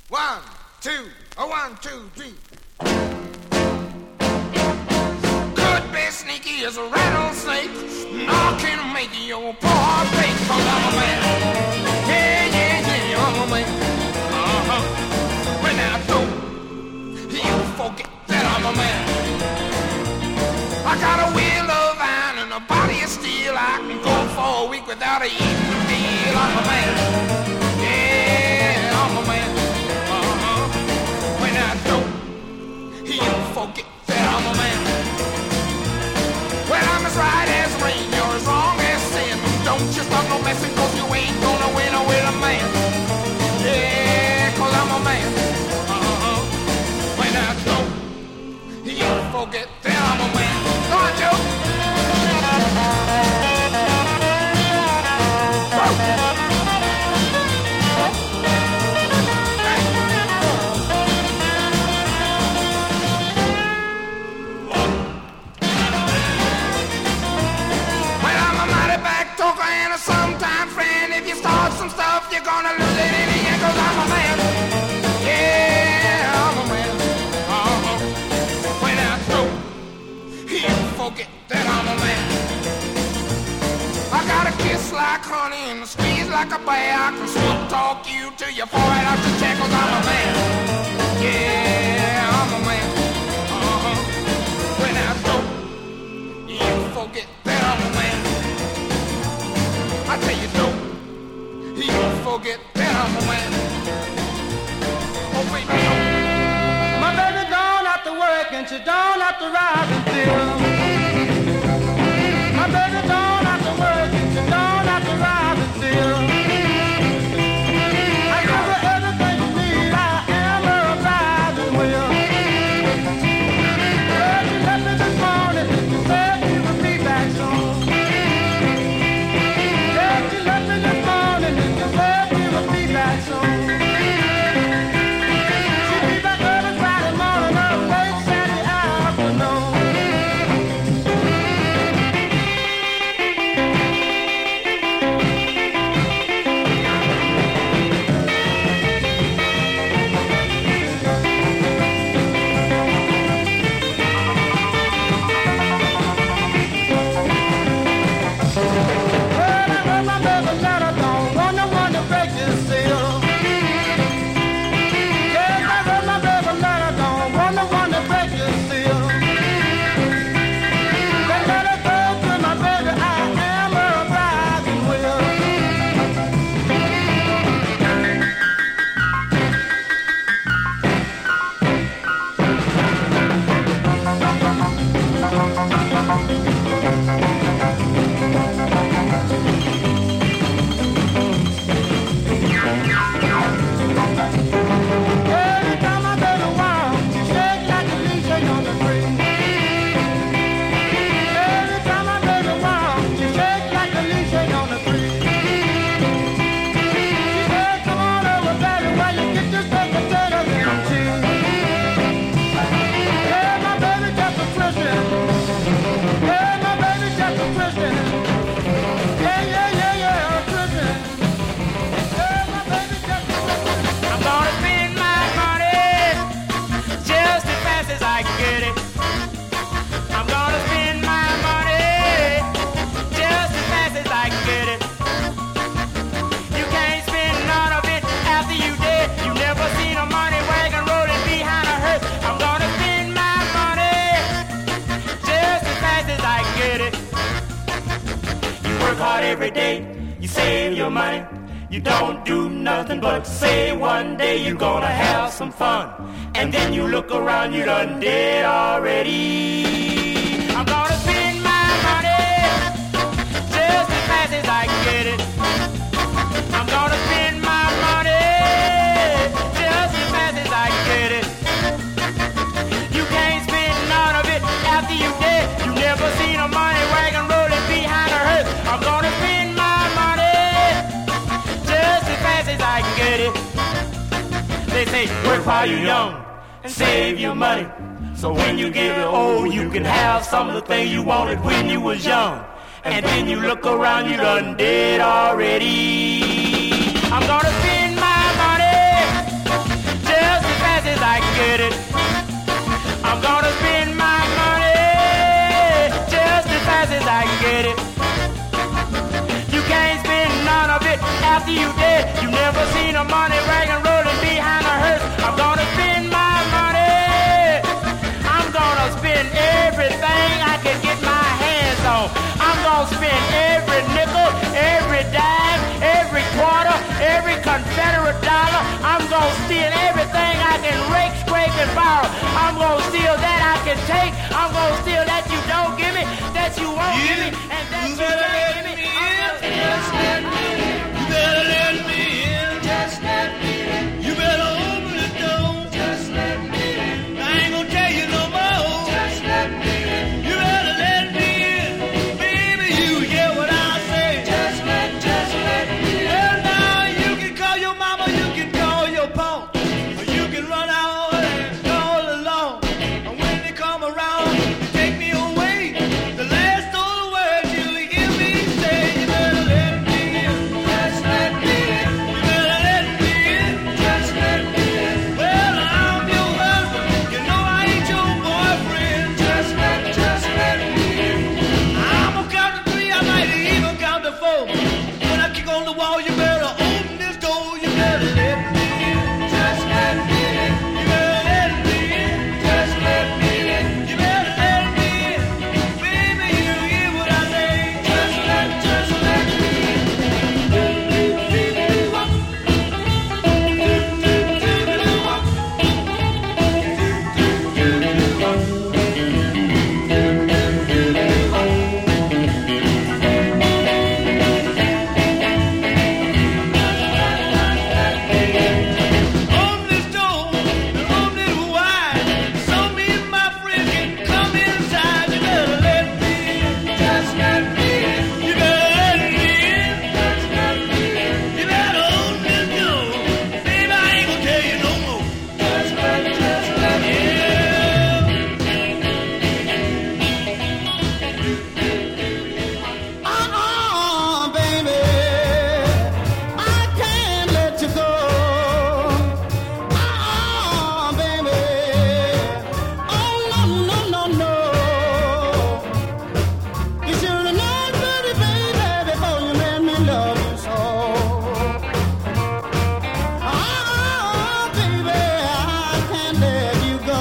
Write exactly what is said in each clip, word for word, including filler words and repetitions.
One, two, a one, two, three. Could be sneaky as a rattlesnake, knocking and making your poor heart break. 'Cause I'm a man. Yeah, yeah, yeah, I'm a man. Uh-huh. When I don't, you forget that I'm a man. I got a will of iron and a body of steel. I can go for a week without eating a meal. I'm a man. Yeah, I'm a man. Uh-huh. When I don't, you forget that I'm a man. Well, I'm as right as rain, you're as wrong as sin. Don't you start no messing, 'cause you ain't gonna win with a man. Yeah, 'cause I'm a man. Uh-huh. When I don't, you forget that I'm a man. Go on, Joe. Well, I'm a mighty back talker and a sometime friend. If you start some stuff, you're gonna lose it in the end, 'cause I'm a man. Yeah, I'm a man. Uh-huh. When I throw, you forget that I'm a man. I got a kiss like honey and a squeeze like a bear. I can sweet talk you till you fall right out your chair, 'cause I'm a man. Yeah, I'm a man. Uh-huh. When I throw, you forget that I'm a man. I tell you don't, you forget that I'm a man. Oh baby, don't. My baby don't have to work and she don't have to ride and steal. My baby don't have to work and she don't have to ride and steal. I give her everything you need, I am her riding wheel. Well, she left me this morning and she said she would be back soon. Yeah, she left me this morning and she said she would be back soon. She'll be back early Friday morning or late Saturday afternoon. Well, I heard my baby letter don't want no one to break this seal. Yes, I heard my baby letter don't want no one to break this seal. That letter goes to my baby, I am her riding wheel. Every time my baby walks, she shakes like a leaf shake on the tree. Every time my baby walks, she shakes like a leaf shake on the tree. She said, "Come on over, baby, where you get your baked potatoes and cheese." Yeah, my baby just a Christian. Yeah, my baby just a Christian. Yeah, yeah, yeah, yeah, a Christian. Yeah, my baby just a Christian. I'm gonna spend my money just as fast as I can get it. I'm gonna spend my money just as fast as I can get it. You can't spend none of it after you dead. You never seen a money wagon rolling behind a hearse. I'm gonna spend my money just as fast as I can get it. You work hard every day, you save your money. You don't do nothing but say one day you're gonna have some fun. And then you look around, you done dead already. I'm gonna spend my money just as fast as I can get it. I'm gonna spend my money just as fast as I can get it. You can't spend none of it after you dead. You never seen a money wagon rolling behind a hearse. I'm gonna spend my money just as fast as I can get it. They say work while you're young and save your money, so when you get old you can have some of the things you wanted when you was young. And then you look around, you done dead already. I'm gonna spend my money see you dead. You never seen a money wagon rolling behind a hearse. I'm gonna spend my money. I'm gonna spend everything I can get my hands on. I'm gonna spend every nickel, every dime, every quarter, every Confederate dollar. I'm gonna steal everything I can rake, scrape, and borrow. I'm gonna steal that I can take. I'm gonna steal that you don't give me, that you won't You- give me, and that you you better can't let give me. me I'm in. gonna- Just let me in. You better let me in. Just let me in. You better open the door. Just let me in. I ain't gonna tell you no more. Just let me in. You better let me in. Baby, you hear what I say. Just let, just let me in. Well, now you can call your mama, you can call your pa, or you can run out and call along. And when they come around, you take me away. The last of the words you hear me say, you better let me in. Just let me in. You better let me in. Just let me in. Well, I'm your husband. You know I ain't your boyfriend. Just let, just let me in. I'm gonna count to three. I might even count to four. When I kick on the wall, you better open this door. You better let me in. Just let me in. You better let me in. Just let me in. You better let me in. Baby, you hear what I say. Just let, just let me in. Open this door and open it wide, so me and my friend can come inside. You better let me in. Just let me in. You better let me in. Just let me in. You better open this door. Baby, I ain't gonna tell you no more. Just let, just let me in. Uh-uh, baby, I can't let you go. Uh-uh, baby, oh no, no, no, no. You should have known, pretty baby, before you made me love you so. Uh-uh, baby, I can't let you go.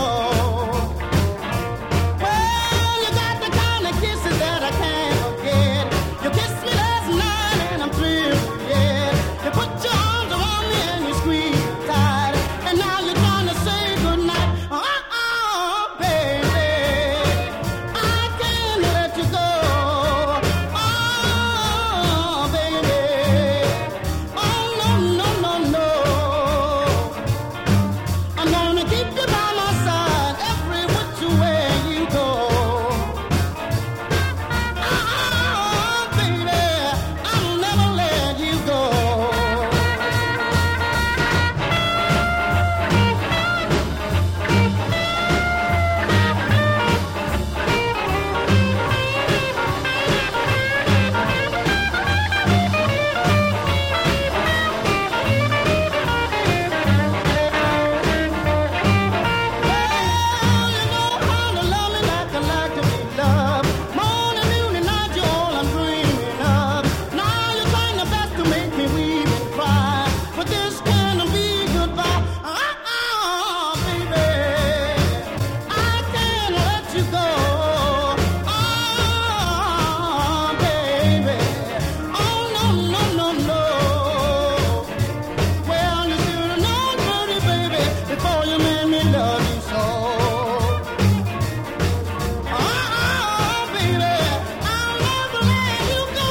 Well, you got the kind of kisses that I can't forget. You kissed me last night and I'm thrilled to forget. You put your arms around me and you squeeze me tight. And now you're trying to say goodnight. Uh-uh, baby, I can't let you go. Oh, baby, oh no, no, no, no. I'm gonna keep you by my side every which way you go. Ah, baby, I'll never let you go. Well, you know how to love me like I like to be loved. Morning, noon, and night, you're all I'm dreaming of. Now you're trying your best to make me weep and cry, but this can't be goodbye. Uh-uh, baby, I can't let you go. Oh, baby, oh no, no, no, no. Well, you should have known, pretty baby, before you made me love you so. Uh-uh, baby, I'll never let you go.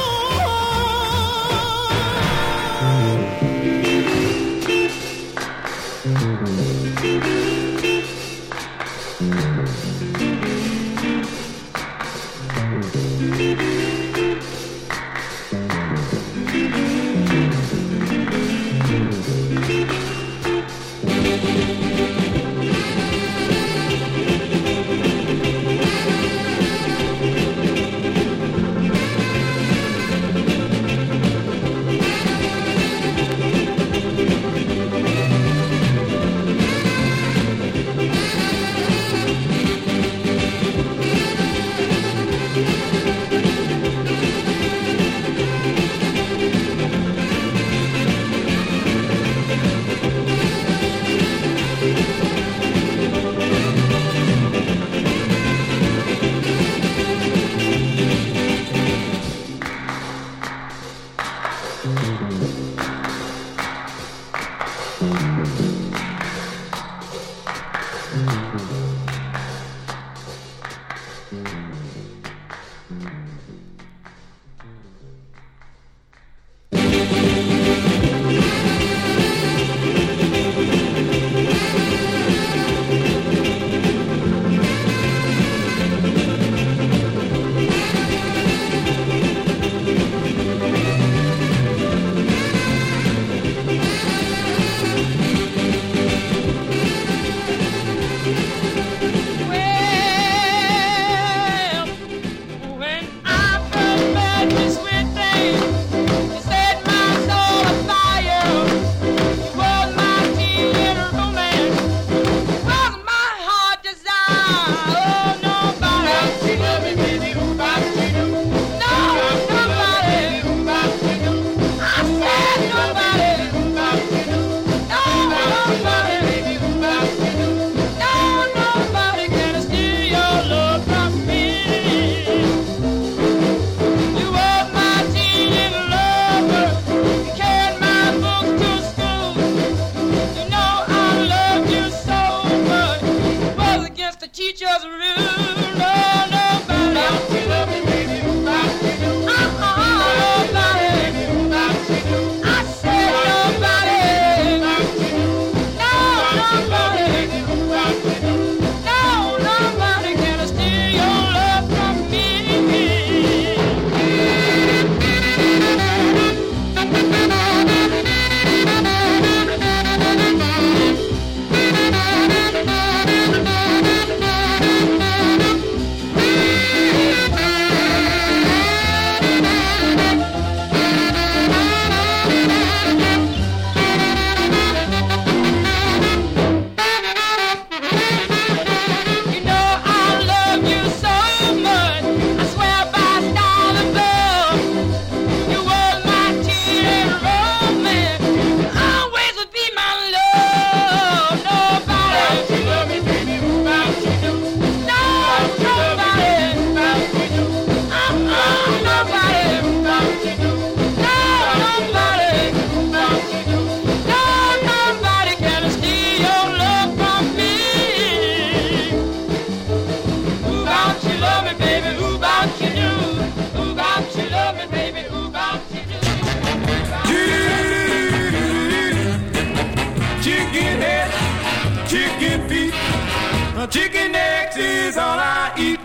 Chicken eggs is all I eat.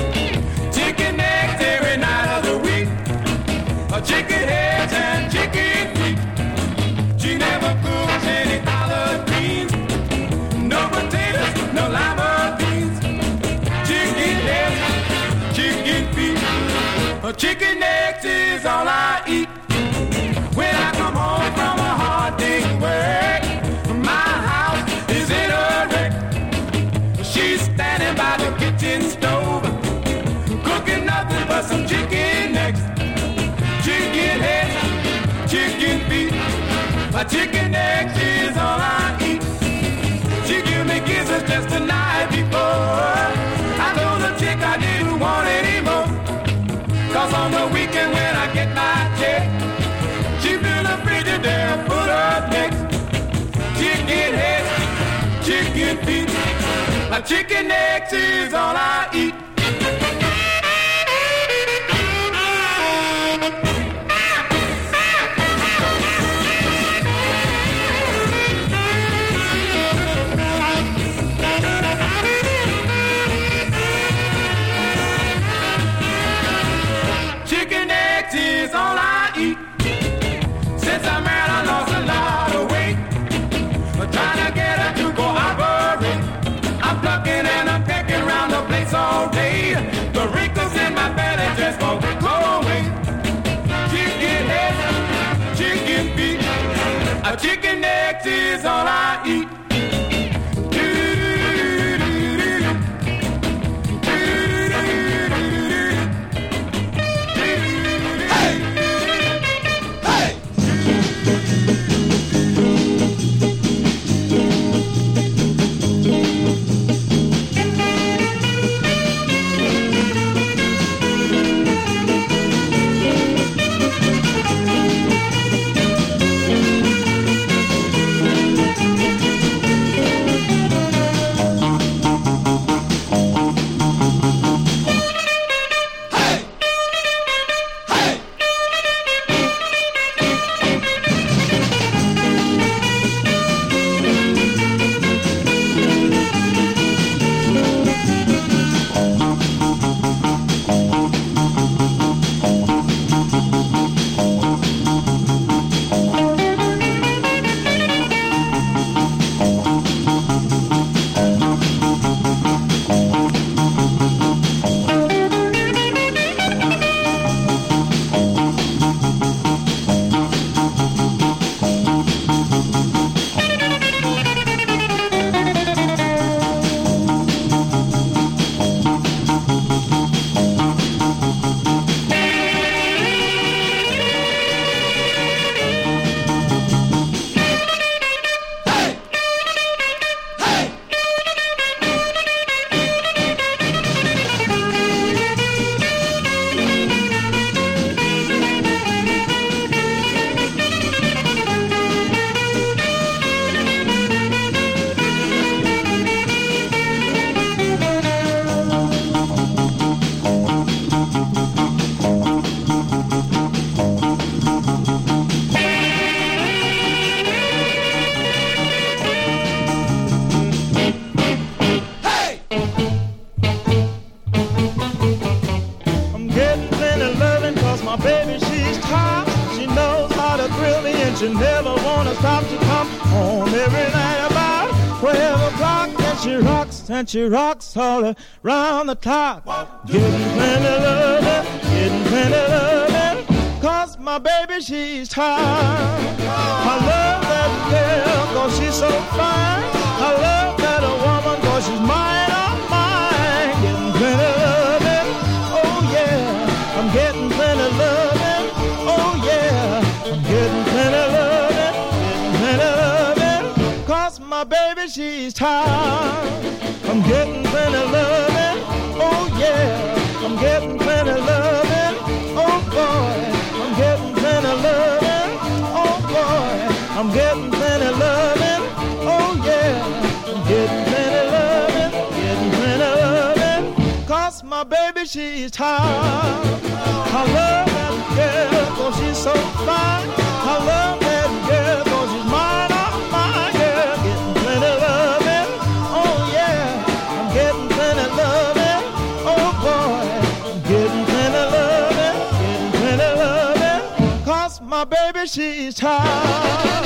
Chicken eggs every night of the week. Chicken heads and chicken feet. She never cooks any collard greens. No potatoes, no lima beans. Chicken heads, chicken feet. Chicken eggs is all I eat. When I come home from a hard day's work, my house is in a wreck. She's standing by the kitchen stove, cooking nothing but some chicken necks. Chicken heads, chicken feet. A chicken eggs is all I eat. She gave me kisses just the night before. I told the chick I didn't want any more. Cause on the weekend when I get my check, she fill the Frigidaire full of necks. Chicken heads, chicken feet. A chicken eggs is all I eat. Chicken eggs is all I eat. Since I married, I lost a lot of weight. I'm trying to get her to go operate. I'm plucking and I'm pecking around the place all day. The wrinkles in my belly just won't go away. Chicken heads, chicken feet. A chicken eggs is all I eat. gonna stop to come home every night about twelve o'clock. And she rocks and she rocks all around the clock. Getting plenty loving, getting plenty loving. Cause my baby, she's tired. I love that girl cause she's so fine. I love that a woman cause she's mine, oh mine. Getting plenty loving, oh yeah. I'm getting plenty loving, oh yeah. I'm getting plenty loving, getting plenty loving. Cause my baby, she's tired. I'm getting plenty loving, oh yeah. I'm getting plenty loving, oh boy. I'm getting plenty loving, oh boy. I'm getting plenty loving, oh yeah. I'm getting plenty loving, getting plenty loving. Cause my baby, she's tired. I love that girl cause she's so fine. I love that girl cause she's mine, oh my girl. Getting plenty loving, oh yeah. I'm getting plenty loving, oh boy. I'm getting plenty loving, getting plenty loving. Cause my baby, she's tired.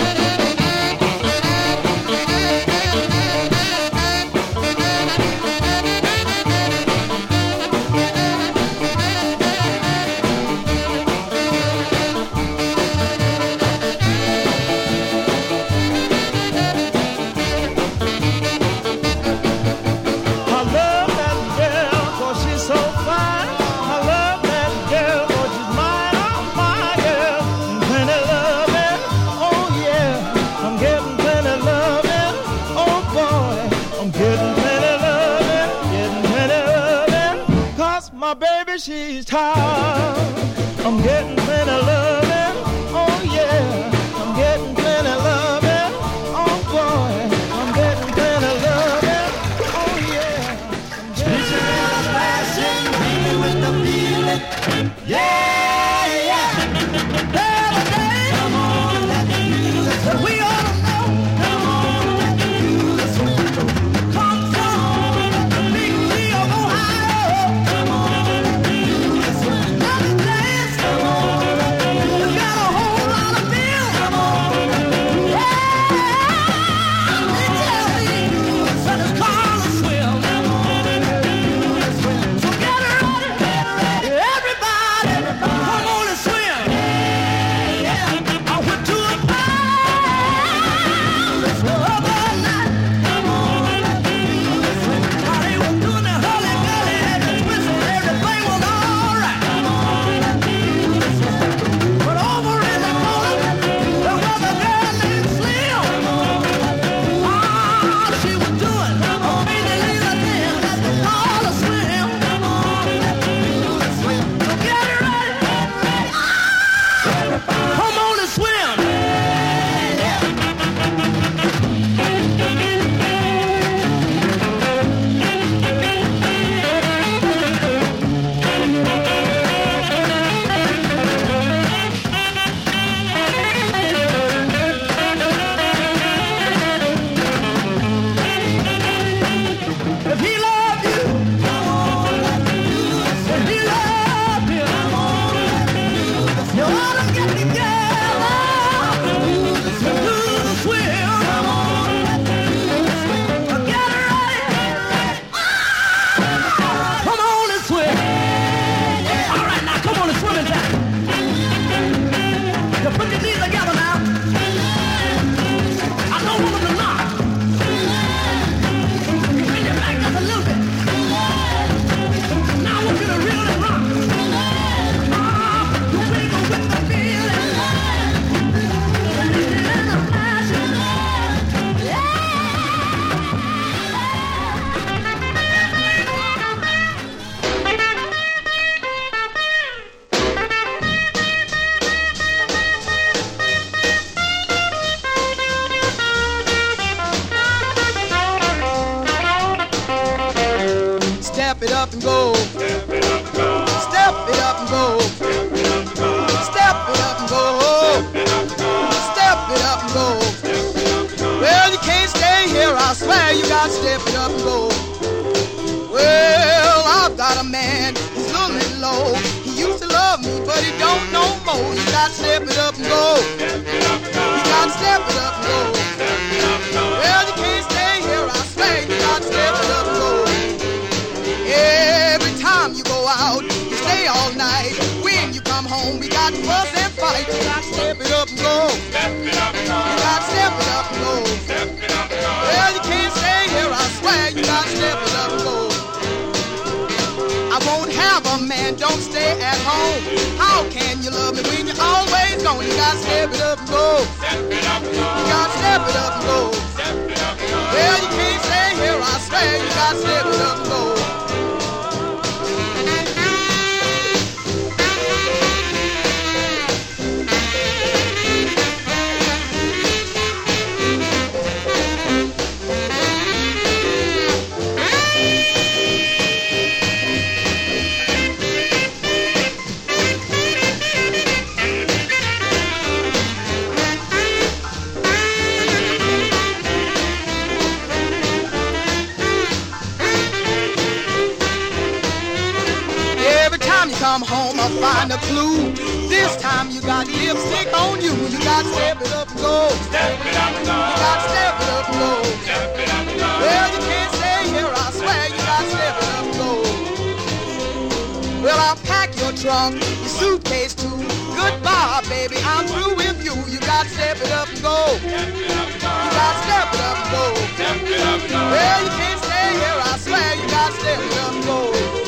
She's tired. I'm getting plenty loving, oh yeah. I'm getting plenty loving, oh boy. I'm getting plenty loving, oh yeah. Speaking of passion, baby with the feeling, yeah, yeah. Every day, come on, let me use it. We ought to know, come on, let me use it. Come from the big wheel of Ohio, come on. Step it up and go. Step it up and go. Step it up and go. Step it up and go. Step it up and go. Well, you can't stay here. I swear you got to step it up and go. Well, I've got a man. He's lonely low. He used to love me, but he don't no more. You got to step it up and go. You got got to step it up and go. Well, you can't stay here, I swear. You got to step it up and go. Every time you go out, you stay all night. When you come home, we got to fuss and fight. You got to step it up and go. You got to step it up and go. Well, you can't stay here, I swear. You got to step it up and go. I won't have a man, don't stay at home. How can you love me when you're always gone? You got to step it up and go. You got to step it up and go. Well, you can't stay here, I swear. You got to step it up and go. Come home, I'll find a clue. This time you got lipstick on you. You got to step it up and go. Step it up and go. You got to step it up and go. Step it up and go. Well, you can't stay here, I swear. You got to step it up and go. Well, I'll pack your trunk, your suitcase too. Goodbye, baby, I'm through with you. You got to step it up and go. You got to step it up and go. Well, you can't stay here, I swear. You got to step it up and go.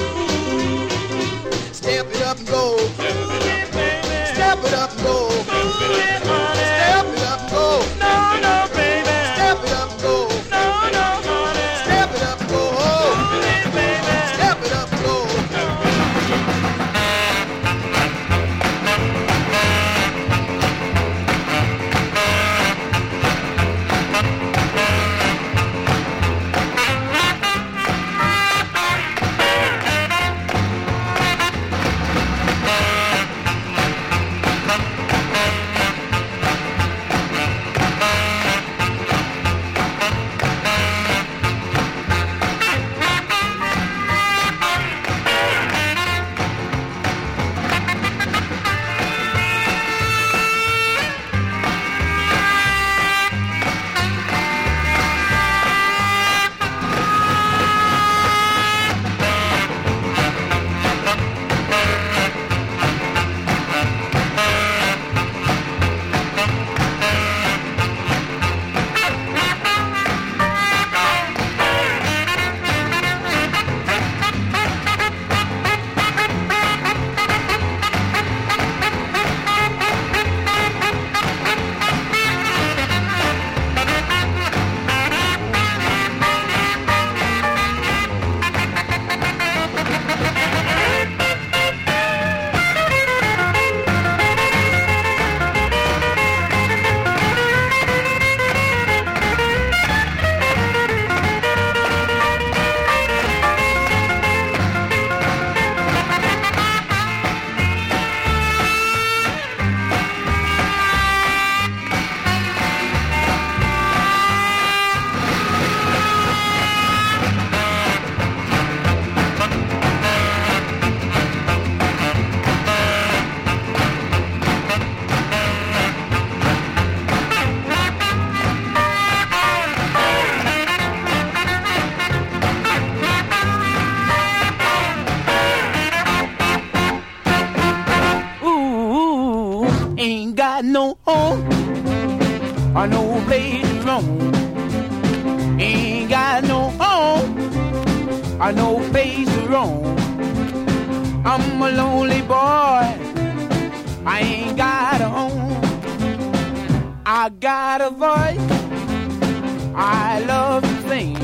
Step it up and go. Step it up and go. Step it up and go. No, no, baby. Step it up and go. No, no, honey. Step it up and go. Step it up and go. No home or no place to roam. Ain't got no home or no place to roam. I'm a lonely boy. I ain't got a home. I got a voice. I love to sing.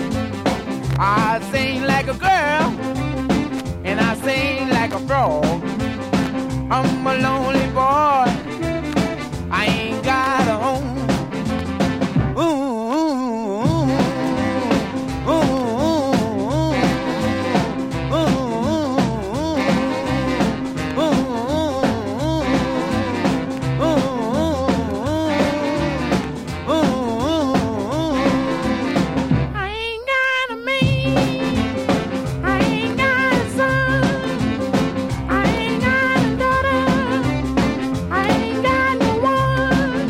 I sing like a girl and I sing like a frog. I'm a lonely boy. I ain't got a home. Ooh, ooh, ooh, ooh, ooh, I ain't got a man. I ain't got a son. I ain't got a daughter. I ain't got no one.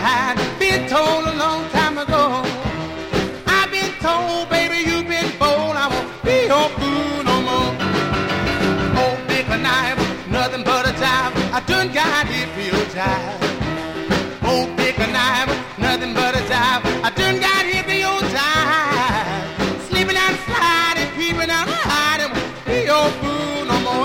hide. Been told a long time ago. I've been told, baby, you've been bold. I won't be your fool no more. Oh, big knife, nothing but a jive. I done got it real jive. Oh, big knife, nothing but a jive. I done got it real jive. Sleeping and sliding, peeping and hiding. Won't be your fool no more.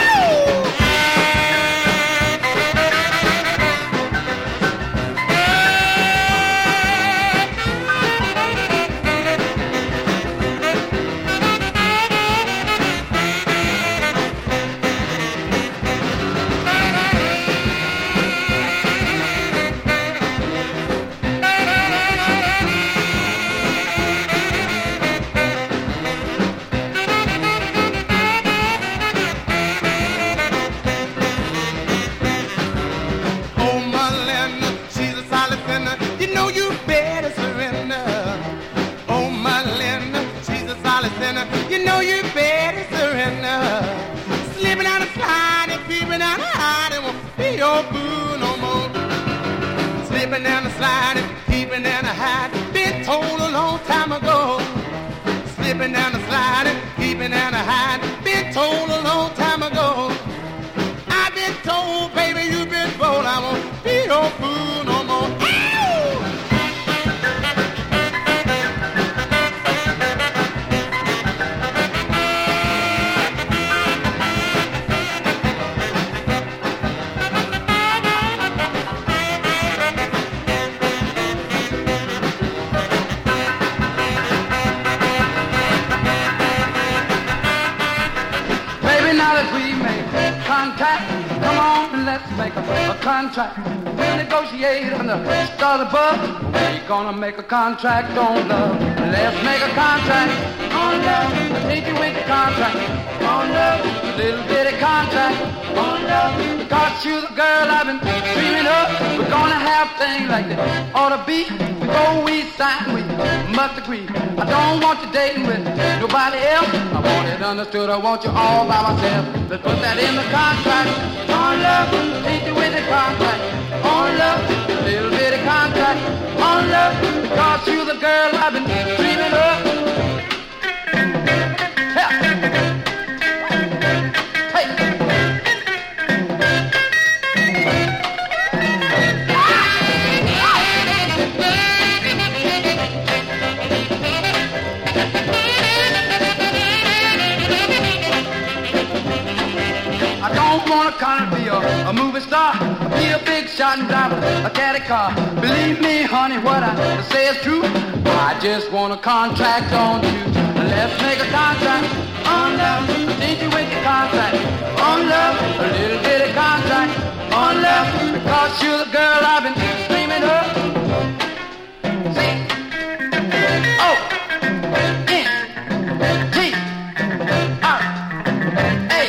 You know you better surrender. Slipping out and sliding, creeping out and hiding. Won't be your boo no more. Slipping down and sliding, keeping down and hiding. Been told a long time ago. Slipping down and sliding, keeping down and hiding. Been told a long time ago. I've been told, baby, you've been bold. I won't be your boo no more. Come on and let's make a, a contract. We'll negotiate on the start above. We're gonna make a contract on love. Let's make a contract on love. I think you with the contract on love. A little bitty contract on love. Because you're the girl I've been dreaming of. We're gonna have things like that ought to be. Before we sign, we must agree. I don't want you dating with nobody else. I want it understood. I want you all by myself. Let's put that in the contract. On love, ain't you with the contract? On love, a little bitty contract. On love, because you're the girl I've been dreaming of. Yeah. Hey. I don't wanna kind of be a, a movie star, be a big shot and drive a caddy car. Believe me, honey, what I say is true. I just want a contract on you. Let's make a contract on love. Think you with the contract on love. A little bitty contract on love. Because you're the girl I've been dreaming of. See? Oh, N, T, R, A.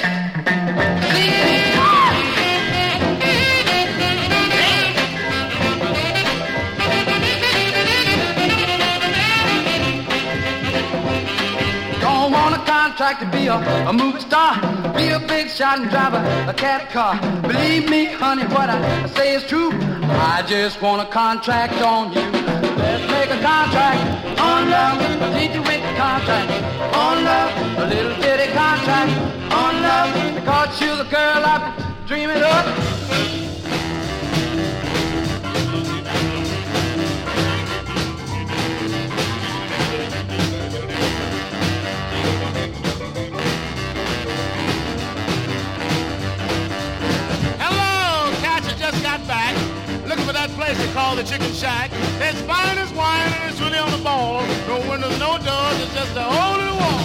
Contract to be a, a movie star, be a big shot and drive a, a caddy car. Believe me, honey, what I say is true. I just want a contract on you. Let's make a contract on love. I need you with the contract on love. A little bitty contract on love. Because you're the girl I've been dreaming of. That place they call the Chicken Shack. It's fine as wine and it's really on the ball. No windows, no doors, it's just a hole in the wall.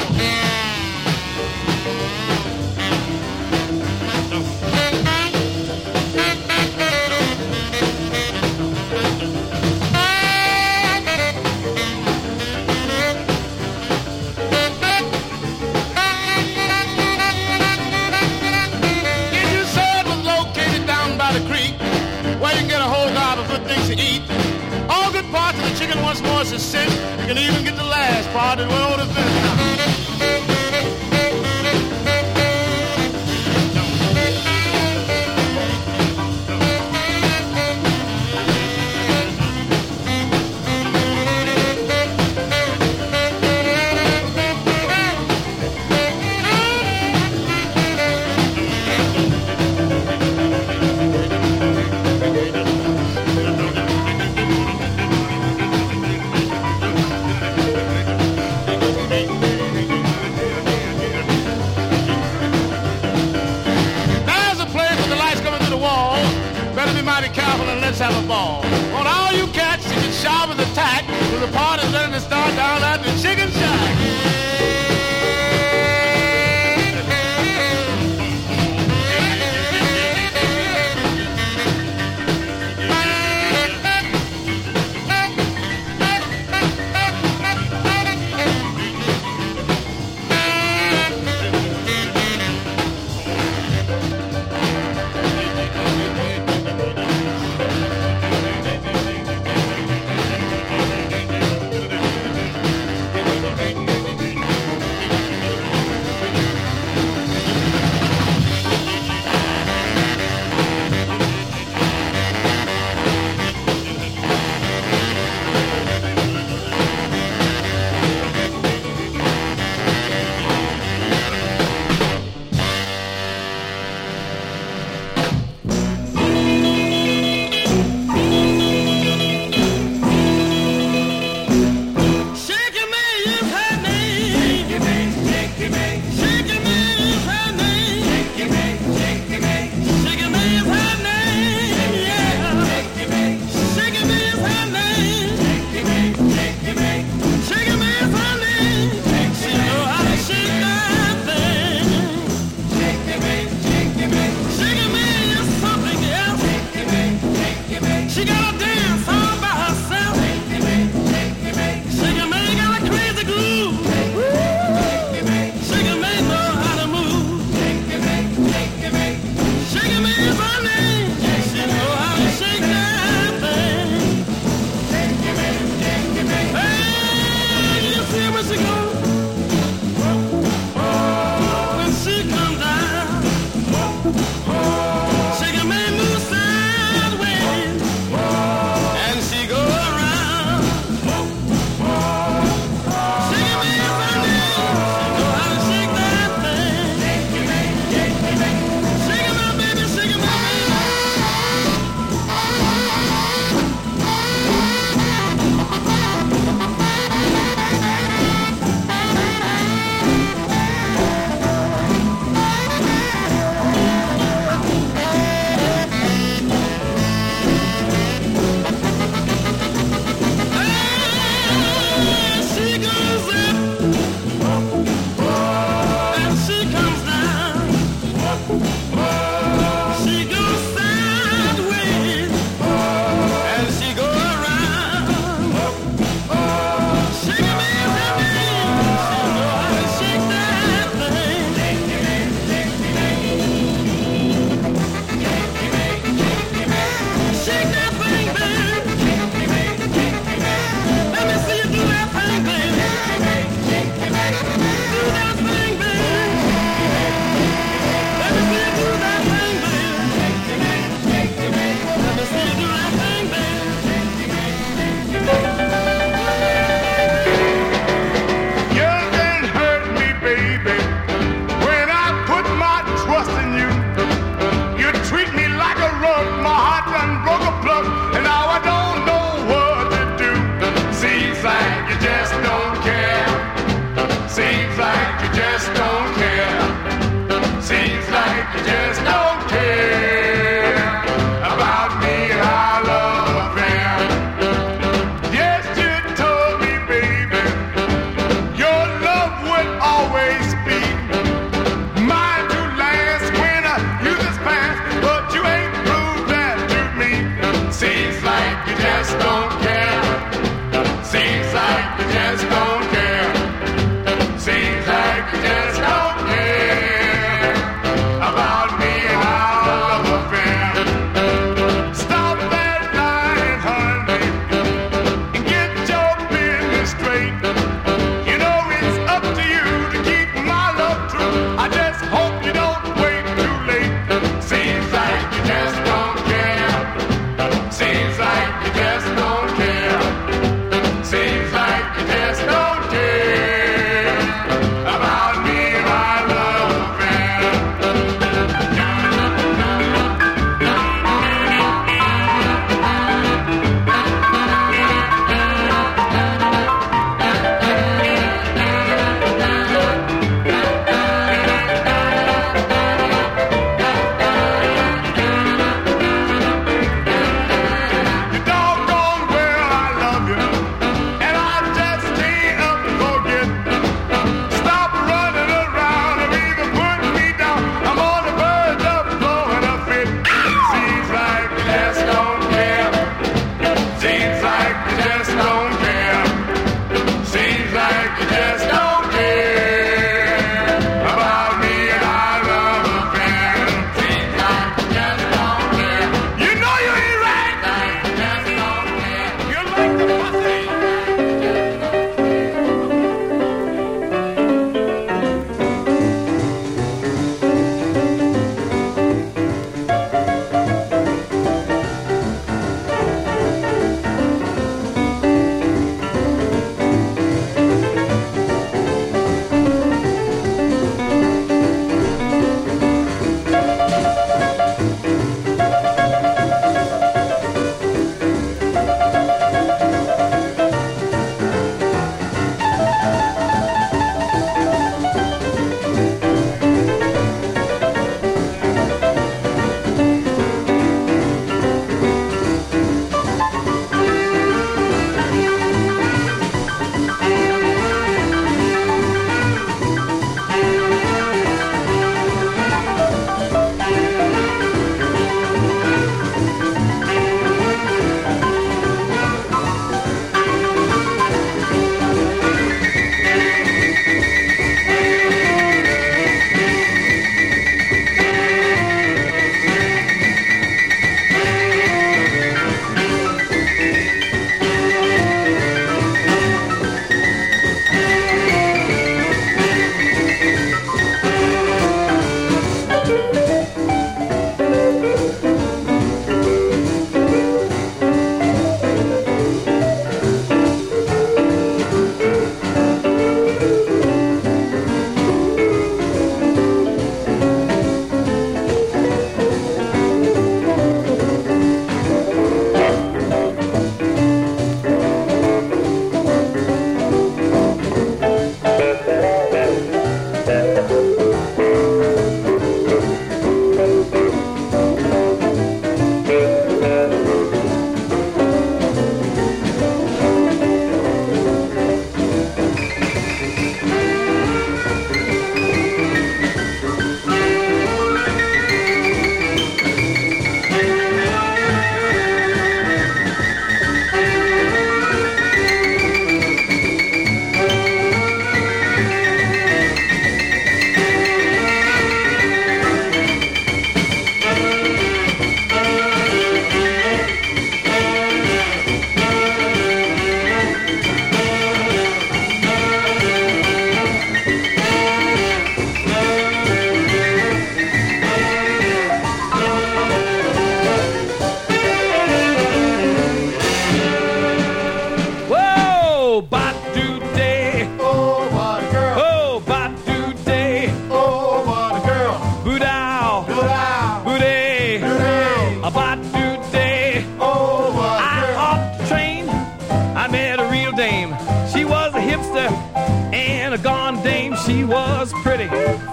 Did you say it was located down by the creek? Where you can get a whole lot of good things to eat. All good parts of the chicken once more is a cinch. You can even get the last part that went over the finish. ball. Want all you cats to get sharp as a tack, with the party's ready to start down at the chicken shack.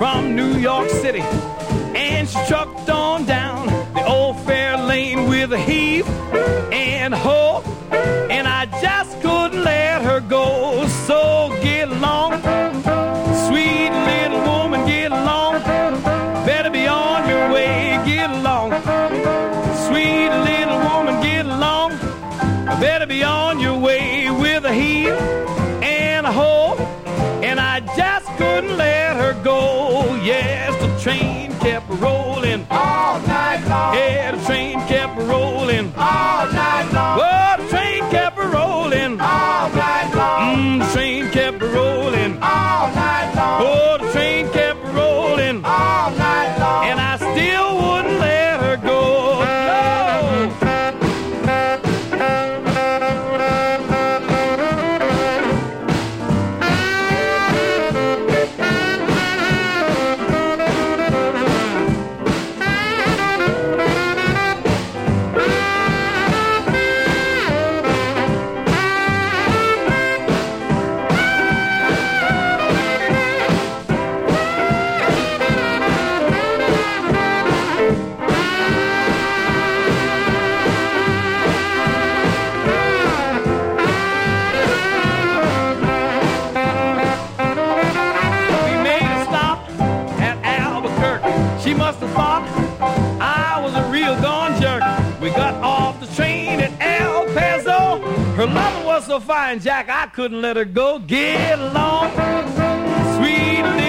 from New York City. And she trucked on down the old fair lane with a heave and ho. And I just couldn't let her go. So get along, sweet little woman, get along. Better be on your way, get along. Sweet little woman, get along. Better be on your way with a heave and a ho. And I just couldn't let her go. Yes, the train kept rolling all night long. Yeah, the train kept rolling all night long. Oh, the train kept rolling all night long. Mm, the train kept rolling all night long. Oh, the train kept rolling all night long. And I still wouldn't let her go. No. Her loving was so fine, Jack, I couldn't let her go. Get along, sweet